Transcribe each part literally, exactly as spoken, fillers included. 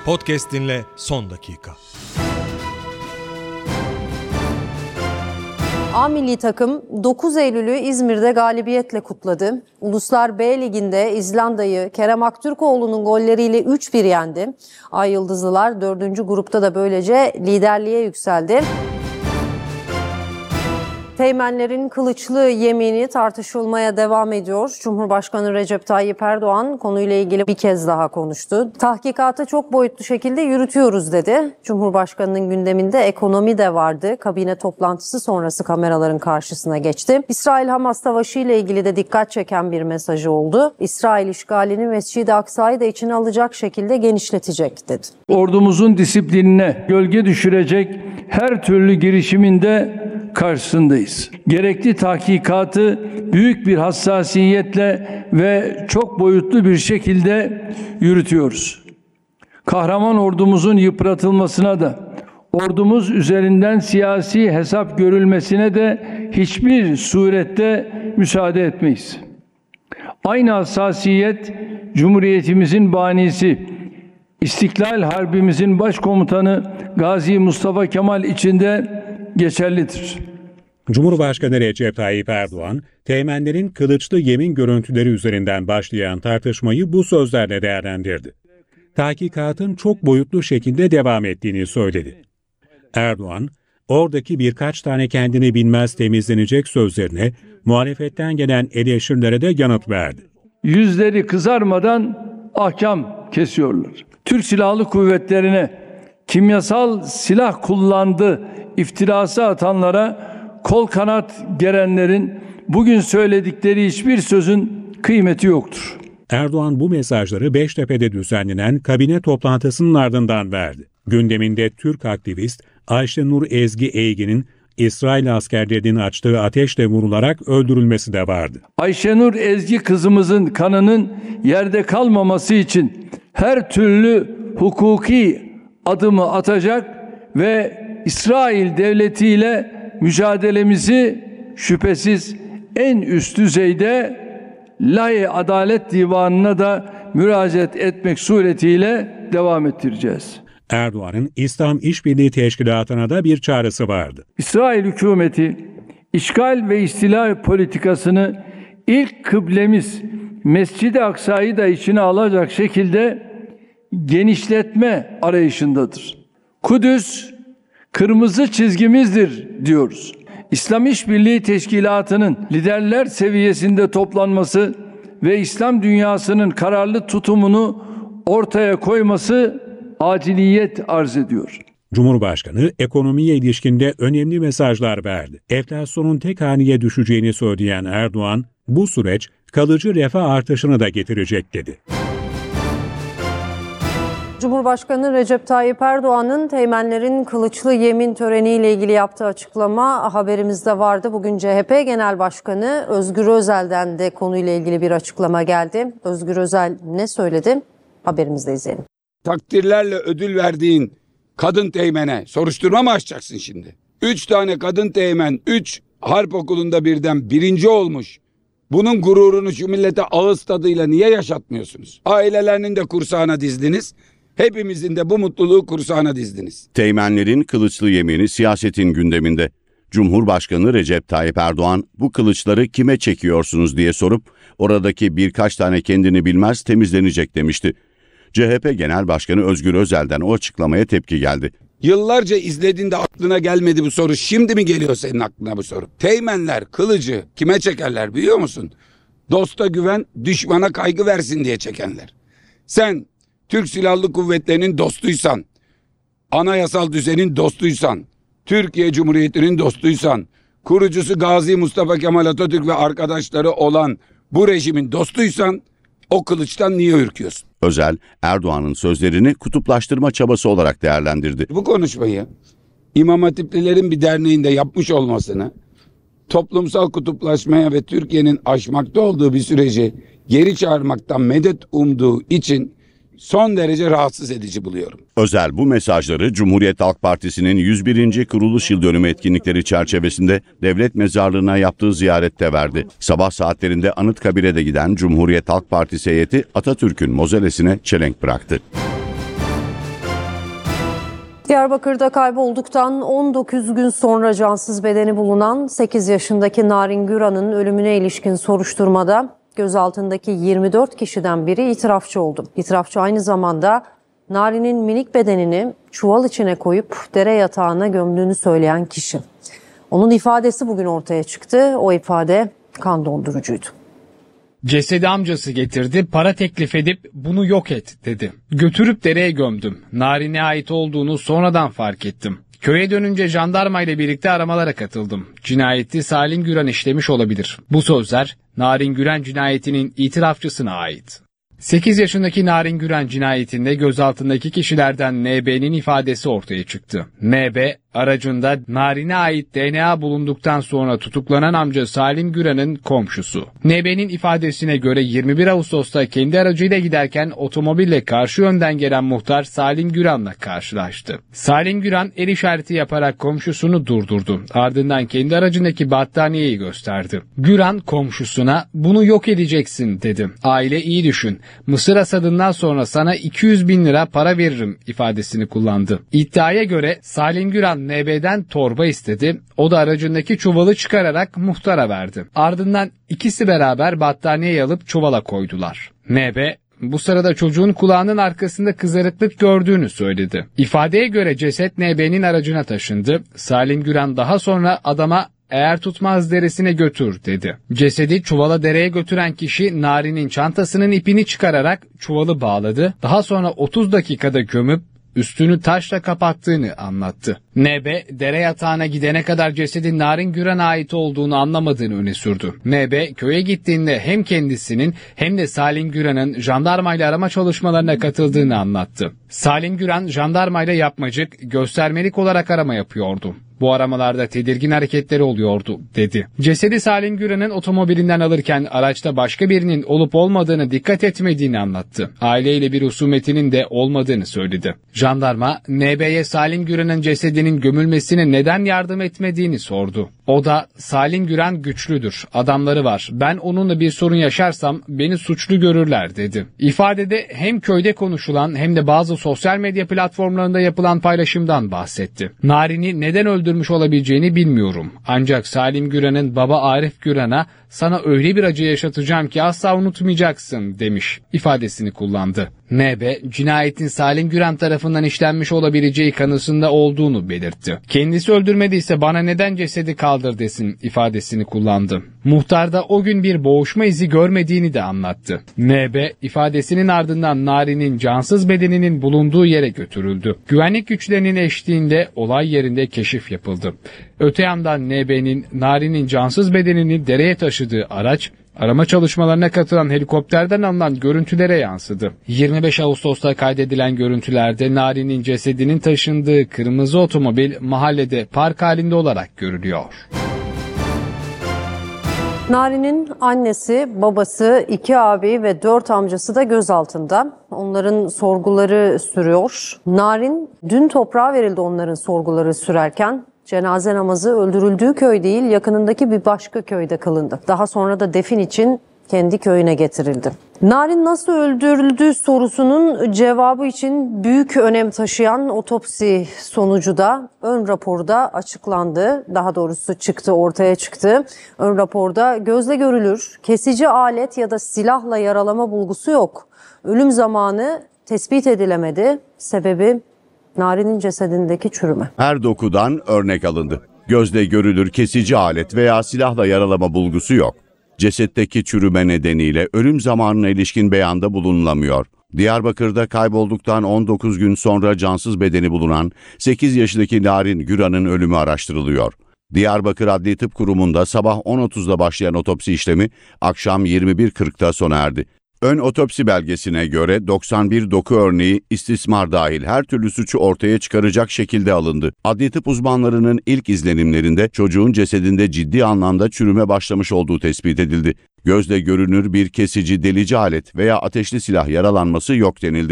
Podcast dinle son dakika. A milli takım dokuz Eylül'ü İzmir'de galibiyetle kutladı. Uluslar B Ligi'nde İzlanda'yı Kerem Aktürkoğlu'nun golleriyle üç bir yendi. Ay Yıldızlılar dördüncü grupta da böylece liderliğe yükseldi. Teğmenlerin kılıçlı yemini tartışılmaya devam ediyor. Cumhurbaşkanı Recep Tayyip Erdoğan konuyla ilgili bir kez daha konuştu. Tahkikatı çok boyutlu şekilde yürütüyoruz dedi. Cumhurbaşkanının gündeminde ekonomi de vardı. Kabine toplantısı sonrası kameraların karşısına geçti. İsrail-Hamas savaşı ile ilgili de dikkat çeken bir mesajı oldu. İsrail işgalini Mescid-i Aksa'yı da içine alacak şekilde genişletecek dedi. Ordumuzun disiplinine gölge düşürecek her türlü girişiminde karşısındayız. Gerekli tahkikatı büyük bir hassasiyetle ve çok boyutlu bir şekilde yürütüyoruz. Kahraman ordumuzun yıpratılmasına da, ordumuz üzerinden siyasi hesap görülmesine de hiçbir surette müsaade etmeyiz. Aynı hassasiyet Cumhuriyetimizin banisi, İstiklal Harbimizin başkomutanı Gazi Mustafa Kemal için de geçerlidir. Cumhurbaşkanı Recep Tayyip Erdoğan, teğmenlerin kılıçlı yemin görüntüleri üzerinden başlayan tartışmayı bu sözlerle değerlendirdi. Tahkikatın çok boyutlu şekilde devam ettiğini söyledi. Erdoğan, oradaki birkaç tane kendini bilmez temizlenecek sözlerine, muhalefetten gelen eleştirilere de yanıt verdi. Yüzleri kızarmadan ahkam kesiyorlar. Türk Silahlı Kuvvetleri'ne kimyasal silah kullandı iftirası atanlara kol kanat gerenlerin bugün söyledikleri hiçbir sözün kıymeti yoktur. Erdoğan bu mesajları Beştepe'de düzenlenen kabine toplantısının ardından verdi. Gündeminde Türk aktivist Ayşenur Ezgi Eygin'in İsrail askerlerinin açtığı ateşle vurularak öldürülmesi de vardı. Ayşenur Ezgi kızımızın kanının yerde kalmaması için her türlü hukuki adımı atacak ve İsrail devletiyle mücadelemizi şüphesiz en üst düzeyde Lahey Adalet Divanı'na da müracaat etmek suretiyle devam ettireceğiz. Erdoğan'ın İslam İşbirliği Teşkilatı'na da bir çağrısı vardı. İsrail hükümeti işgal ve istila politikasını ilk kıblemiz Mescid-i Aksa'yı da içine alacak şekilde genişletme arayışındadır. Kudüs kırmızı çizgimizdir diyoruz. İslam İşbirliği Teşkilatı'nın liderler seviyesinde toplanması ve İslam dünyasının kararlı tutumunu ortaya koyması aciliyet arz ediyor. Cumhurbaşkanı ekonomiye ilişkinde önemli mesajlar verdi. Enflasyonun tek haneye düşeceğini söyleyen Erdoğan, bu süreç kalıcı refah artışını da getirecek dedi. Cumhurbaşkanı Recep Tayyip Erdoğan'ın teğmenlerin kılıçlı yemin töreniyle ilgili yaptığı açıklama haberimizde vardı. Bugün C H P Genel Başkanı Özgür Özel'den de konuyla ilgili bir açıklama geldi. Özgür Özel ne söyledi? Haberimizde izleyelim. Takdirlerle ödül verdiğin kadın teğmene soruşturma mı açacaksın şimdi? Üç tane kadın teğmen, üç harp okulunda birden birinci olmuş. Bunun gururunu şu millete ağız tadıyla niye yaşatmıyorsunuz? Ailelerinin de kursağına dizdiniz. Hepimizin de bu mutluluğu kursağına dizdiniz. Teğmenlerin kılıçlı yemini siyasetin gündeminde. Cumhurbaşkanı Recep Tayyip Erdoğan bu kılıçları kime çekiyorsunuz diye sorup oradaki birkaç tane kendini bilmez temizlenecek demişti. C H P Genel Başkanı Özgür Özel'den o açıklamaya tepki geldi. Yıllarca izlediğinde aklına gelmedi bu soru. Şimdi mi geliyor senin aklına bu soru? Teğmenler kılıcı kime çekerler biliyor musun? Dosta güven, düşmana kaygı versin diye çekenler. Sen Türk Silahlı Kuvvetleri'nin dostuysan, anayasal düzenin dostuysan, Türkiye Cumhuriyeti'nin dostuysan, kurucusu Gazi Mustafa Kemal Atatürk ve arkadaşları olan bu rejimin dostuysan, o kılıçtan niye ürküyorsun? Özel, Erdoğan'ın sözlerini kutuplaştırma çabası olarak değerlendirdi. Bu konuşmayı İmam Hatiplilerin bir derneğinde yapmış olmasını, toplumsal kutuplaşmaya ve Türkiye'nin aşmakta olduğu bir süreci geri çağırmaktan medet umduğu için son derece rahatsız edici buluyorum. Özel bu mesajları Cumhuriyet Halk Partisi'nin yüz birinci kuruluş yıl dönümü etkinlikleri çerçevesinde devlet mezarlığına yaptığı ziyarette verdi. Sabah saatlerinde Anıtkabir'e de giden Cumhuriyet Halk Partisi heyeti Atatürk'ün mozolesine çelenk bıraktı. Diyarbakır'da kaybolduktan on dokuz gün sonra cansız bedeni bulunan sekiz yaşındaki Narin Güran'ın ölümüne ilişkin soruşturmada gözaltındaki yirmi dört kişiden biri itirafçı oldu. İtirafçı aynı zamanda Narin'in minik bedenini çuval içine koyup dere yatağına gömdüğünü söyleyen kişi. Onun ifadesi bugün ortaya çıktı. O ifade kan dondurucuydu. Cesedi amcası getirdi, para teklif edip bunu yok et dedi. Götürüp dereye gömdüm. Narin'e ait olduğunu sonradan fark ettim. Köye dönünce jandarmayla birlikte aramalara katıldım. Cinayeti Salim Güran işlemiş olabilir. Bu sözler Narin Güran cinayetinin itirafçısına ait. sekiz yaşındaki Narin Güran cinayetinde gözaltındaki kişilerden N B'nin ifadesi ortaya çıktı. N B, aracında Narin'e ait D N A bulunduktan sonra tutuklanan amca Salim Güran'ın komşusu. N B'nin ifadesine göre yirmi bir Ağustos'ta kendi aracıyla giderken otomobille karşı yönden gelen muhtar Salim Güran'la karşılaştı. Salim Güran el işareti yaparak komşusunu durdurdu. Ardından kendi aracındaki battaniyeyi gösterdi. Güran komşusuna "Bunu yok edeceksin" dedi. "Aile iyi düşün. Mısır hasadından sonra sana iki yüz bin lira para veririm" ifadesini kullandı. İddiaya göre Salim Güran N B'den torba istedi. O da aracındaki çuvalı çıkararak muhtara verdi. Ardından ikisi beraber battaniyeyi alıp çuvala koydular. N B bu sırada çocuğun kulağının arkasında kızarıklık gördüğünü söyledi. İfadeye göre ceset N B'nin aracına taşındı. Salim Güran daha sonra adama "Eğer tutmaz deresine götür" dedi. Cesedi çuvala dereye götüren kişi Narin'in çantasının ipini çıkararak çuvalı bağladı. Daha sonra otuz dakikada gömüp üstünü taşla kapattığını anlattı. N B, dere yatağına gidene kadar cesedin Narin Güran'a ait olduğunu anlamadığını öne sürdü. N B, köye gittiğinde hem kendisinin hem de Salim Güran'ın jandarmayla arama çalışmalarına katıldığını anlattı. Salim Güran jandarmayla yapmacık, göstermelik olarak arama yapıyordu. Bu aramalarda tedirgin hareketleri oluyordu dedi. Cesedi Salim Güran'ın otomobilinden alırken araçta başka birinin olup olmadığını dikkat etmediğini anlattı. Aileyle bir husumetinin de olmadığını söyledi. Jandarma N B'ye Salim Güran'ın cesedinin gömülmesine neden yardım etmediğini sordu. O da "Salim Güran güçlüdür, adamları var. Ben onunla bir sorun yaşarsam beni suçlu görürler" dedi. İfadede hem köyde konuşulan hem de bazı sosyal medya platformlarında yapılan paylaşımdan bahsetti. Narin'i neden öldürmüş olabileceğini bilmiyorum. Ancak Salim Güran'ın baba Arif Güran'a "Sana öyle bir acı yaşatacağım ki asla unutmayacaksın" demiş ifadesini kullandı. N B, cinayetin Salim Güran tarafından işlenmiş olabileceği kanısında olduğunu belirtti. Kendisi öldürmediyse bana neden cesedi kaldır desin ifadesini kullandı. Muhtar da o gün bir boğuşma izi görmediğini de anlattı. N B, ifadesinin ardından Narin'in cansız bedeninin bulunduğu yere götürüldü. Güvenlik güçlerinin eşliğinde olay yerinde keşif yapıldı. Öte yandan N B'nin Narin'in cansız bedenini dereye taşıdığı araç, arama çalışmalarına katılan helikopterden alınan görüntülere yansıdı. yirmi beş Ağustos'ta kaydedilen görüntülerde Narin'in cesedinin taşındığı kırmızı otomobil mahallede park halinde olarak görülüyor. Narin'in annesi, babası, iki abi ve dört amcası da gözaltında. Onların sorguları sürüyor. Narin dün toprağa verildi onların sorguları sürerken. Cenaze namazı öldürüldüğü köy değil, yakınındaki bir başka köyde kılındı. Daha sonra da defin için kendi köyüne getirildi. Narin nasıl öldürüldü sorusunun cevabı için büyük önem taşıyan otopsi sonucu da ön raporda açıklandı. Daha doğrusu çıktı, ortaya çıktı. Ön raporda gözle görülür, kesici alet ya da silahla yaralama bulgusu yok. Ölüm zamanı tespit edilemedi. Sebebi Narin'in cesedindeki çürüme. Her dokudan örnek alındı. Gözle görülür kesici alet veya silahla yaralama bulgusu yok. Cesetteki çürüme nedeniyle ölüm zamanına ilişkin beyanda bulunulamıyor. Diyarbakır'da kaybolduktan on dokuz gün sonra cansız bedeni bulunan sekiz yaşındaki Narin Güran'ın ölümü araştırılıyor. Diyarbakır Adli Tıp Kurumu'nda sabah on otuzda başlayan otopsi işlemi akşam yirmi bir kırkta sona erdi. Ön otopsi belgesine göre doksan bir doku örneği istismar dahil her türlü suçu ortaya çıkaracak şekilde alındı. Adli tıp uzmanlarının ilk izlenimlerinde çocuğun cesedinde ciddi anlamda çürüme başlamış olduğu tespit edildi. Gözle görünür bir kesici, delici alet veya ateşli silah yaralanması yok denildi.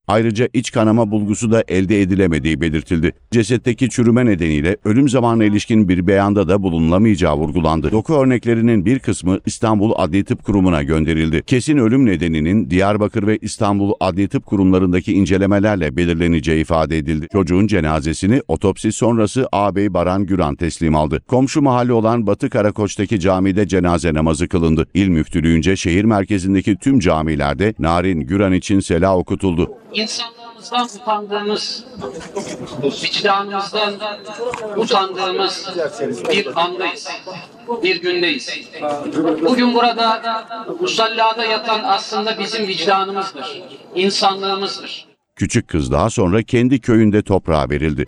Ayrıca iç kanama bulgusu da elde edilemediği belirtildi. Cesetteki çürüme nedeniyle ölüm zamanına ilişkin bir beyanda da bulunulamayacağı vurgulandı. Doku örneklerinin bir kısmı İstanbul Adli Tıp Kurumu'na gönderildi. Kesin ölüm nedeninin Diyarbakır ve İstanbul Adli Tıp Kurumlarındaki incelemelerle belirleneceği ifade edildi. Çocuğun cenazesini otopsi sonrası ağabey Baran Güran teslim aldı. Komşu mahalle olan Batı Karakoç'taki camide cenaze namazı kılındı. İl Müftülüğünce şehir merkezindeki tüm camilerde Narin Güran için sela okutuldu. İnsanlığımızdan utandığımız, vicdanımızdan utandığımız bir andayız, bir gündeyiz. Bugün burada musallada yatan aslında bizim vicdanımızdır, insanlığımızdır. Küçük kız daha sonra kendi köyünde toprağa verildi.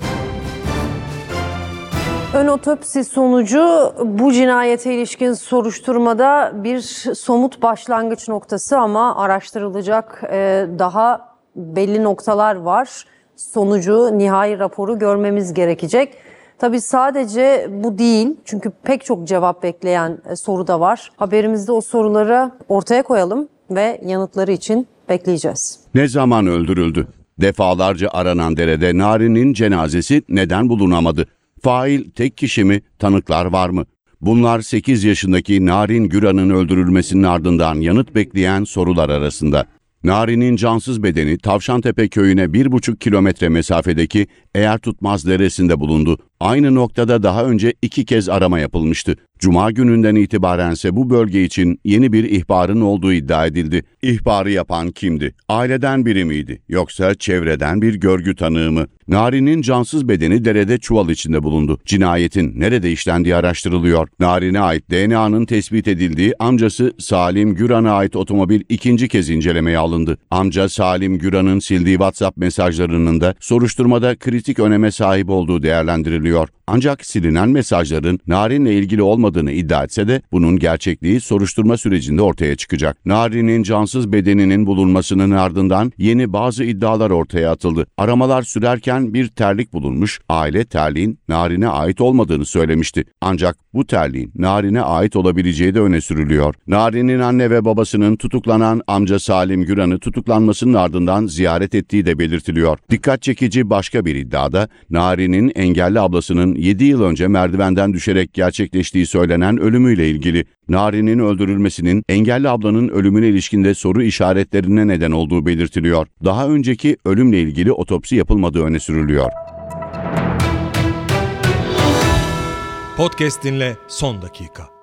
Ön otopsi sonucu bu cinayete ilişkin soruşturmada bir somut başlangıç noktası ama araştırılacak daha belli noktalar var. Sonucu, nihai raporu görmemiz gerekecek. Tabii sadece bu değil çünkü pek çok cevap bekleyen soru da var. Haberimizde o soruları ortaya koyalım ve yanıtları için bekleyeceğiz. Ne zaman öldürüldü? Defalarca aranan derede Narin'in cenazesi neden bulunamadı? Fail tek kişi mi? Tanıklar var mı? Bunlar sekiz yaşındaki Narin Güran'ın öldürülmesinin ardından yanıt bekleyen sorular arasında. Narin'in cansız bedeni Tavşantepe köyüne bir buçuk kilometre mesafedeki Eğertutmaz Deresi'nde bulundu. Aynı noktada daha önce iki kez arama yapılmıştı. Cuma gününden itibarense bu bölge için yeni bir ihbarın olduğu iddia edildi. İhbarı yapan kimdi? Aileden biri miydi? Yoksa çevreden bir görgü tanığı mı? Narin'in cansız bedeni derede çuval içinde bulundu. Cinayetin nerede işlendiği araştırılıyor. Narin'e ait D N A'nın tespit edildiği amcası Salim Güran'a ait otomobil ikinci kez incelemeye alındı. Amca Salim Güran'ın sildiği WhatsApp mesajlarının da soruşturmada kritik öneme sahip olduğu değerlendiriliyor. Ancak silinen mesajların Narin'le ilgili olmadığını iddia etse de bunun gerçekliği soruşturma sürecinde ortaya çıkacak. Narin'in cansız bedeninin bulunmasının ardından yeni bazı iddialar ortaya atıldı. Aramalar sürerken bir terlik bulunmuş, aile terliğin Narin'e ait olmadığını söylemişti. Ancak bu terliğin Narin'e ait olabileceği de öne sürülüyor. Narin'in anne ve babasının tutuklanan amca Salim Güran'ı tutuklanmasının ardından ziyaret ettiği de belirtiliyor. Dikkat çekici başka bir iddiada Narin'in engelli ablasının yedi yıl önce merdivenden düşerek gerçekleştiği söylenen ölümüyle ilgili. Narin'in öldürülmesinin engelli ablanın ölümüne ilişkinde soru işaretlerine neden olduğu belirtiliyor. Daha önceki ölümle ilgili otopsi yapılmadığı öne sürülüyor. Podcast dinle son dakika.